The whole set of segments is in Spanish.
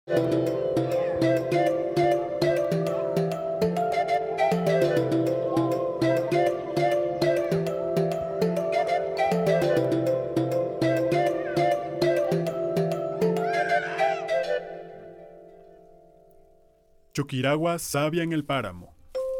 Chuquiragua, sabia en el páramo.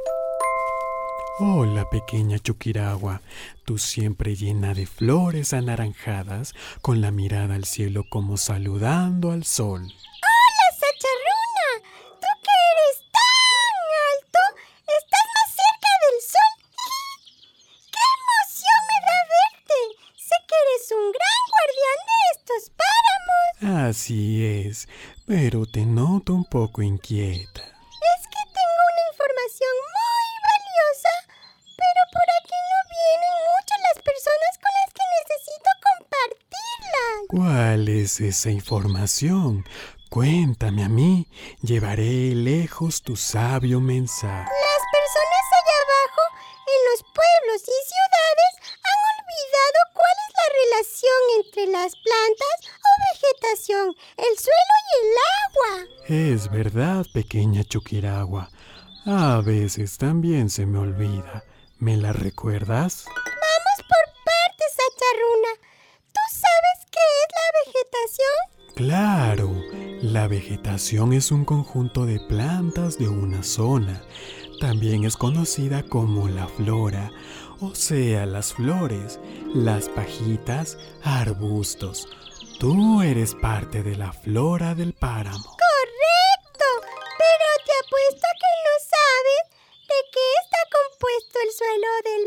Hola, pequeña Chuquiragua, tú siempre llena de flores anaranjadas, con la mirada al cielo como saludando al sol. ¡Hola, Sacharruna! ¡Tú que eres tan alto! ¡Estás más cerca del sol! ¡Qué emoción me da verte! Sé que eres un gran guardián de estos páramos. Así es, pero te noto un poco inquieta. Es que tengo una información muy valiosa, pero por aquí no vienen mucho las personas con las que necesito compartirla. ¿Cuál es esa información? Cuéntame a mí, llevaré lejos tu sabio mensaje. Las personas allá abajo, en los pueblos y ciudades, han olvidado cuál es la relación entre las plantas o vegetación, el suelo y el agua. Es verdad, pequeña Chuquiragua. A veces también se me olvida. ¿Me la recuerdas? Vamos por partes, Sacharruna. ¿Tú sabes qué es la vegetación? Claro, la vegetación es un conjunto de plantas de una zona. También es conocida como la flora, o sea, las flores, las pajitas, arbustos. Tú eres parte de la flora del páramo. ¡Correcto! Pero te apuesto que no sabes de qué está compuesto el suelo del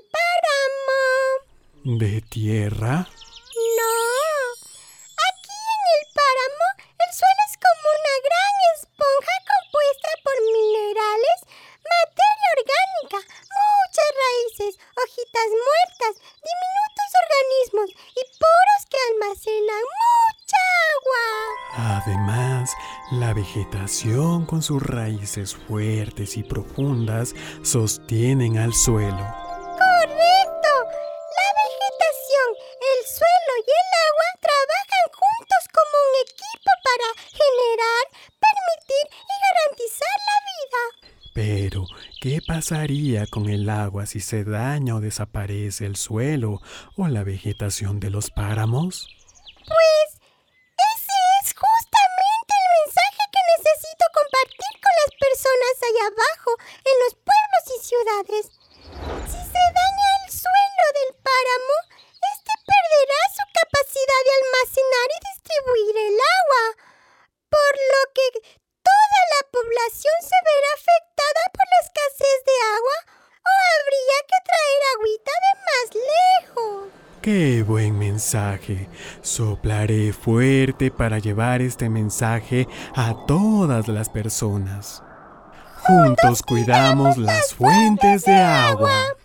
páramo. ¿De tierra? No. Aquí en el páramo, el suelo es como una gran esponja compuesta por minerales, materia orgánica, muchas raíces, hojitas muertas, diminutos organismos y poros que almacenan mucha agua. Además, la vegetación con sus raíces fuertes y profundas sostienen al suelo. ¡Correcto! La vegetación, el suelo y el agua trabajan juntos como un equipo para generar, permitir y garantizar la vida. Pero, ¿qué pasaría con el agua si se daña o desaparece el suelo o la vegetación de los páramos? Pues ese es justamente el mensaje que necesito compartir con las personas allá abajo, en los pueblos y ciudades. Si se daña el suelo del páramo, este perderá su capacidad de almacenar y distribuir el agua, por lo que toda la población se verá afectada por la escasez de agua o habría que traer agüita de más lejos. ¡Qué buen mensaje! Soplaré fuerte para llevar este mensaje a todas las personas. Juntos cuidamos las fuentes de agua.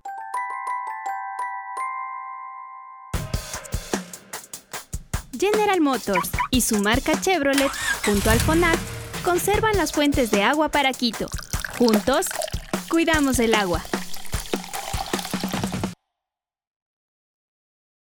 General Motors y su marca Chevrolet, junto al FONAC, conservan las fuentes de agua para Quito. Juntos, cuidamos el agua.